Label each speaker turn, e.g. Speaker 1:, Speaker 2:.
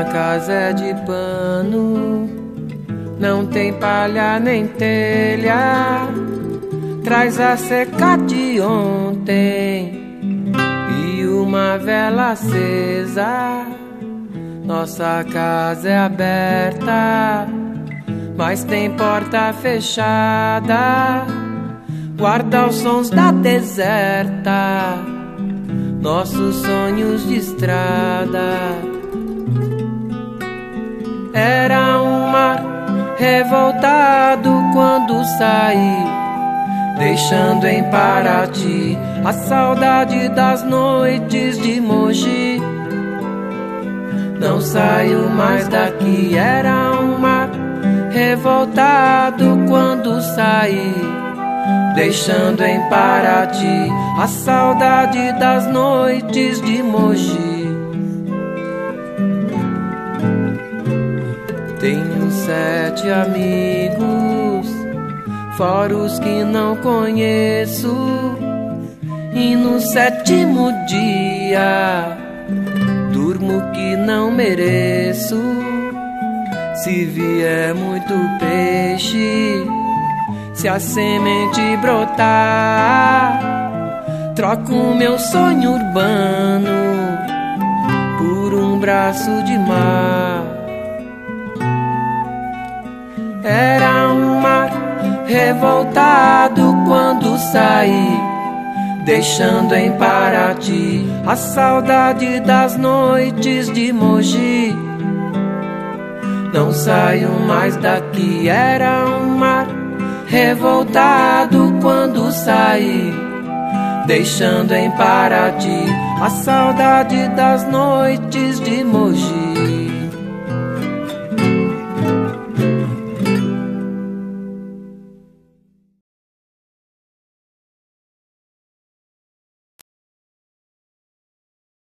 Speaker 1: casa é de pano, não tem palha nem telha. Traz a seca de ontem e uma vela acesa. Nossa casa é aberta, mas tem porta fechada. Guarda os sons da deserta, nossos sonhos de estrada. Era um mar revoltado quando saí, deixando em Paraty a saudade das noites de Mogi. Não saio mais daqui. Era um mar revoltado quando saí, deixando em Paraty a saudade das noites de Mogi. Tenho 7 amigos, fora os que não conheço, e no 7º dia durmo que não mereço. Se vier muito peixe, se a semente brotar, troco meu sonho urbano por um braço de mar. Era um mar revoltado quando saí, deixando em Paraty a saudade das noites de Mogi. Não saio mais daqui. Era um mar revoltado quando saí, deixando em Paraty a saudade das noites de Mogi.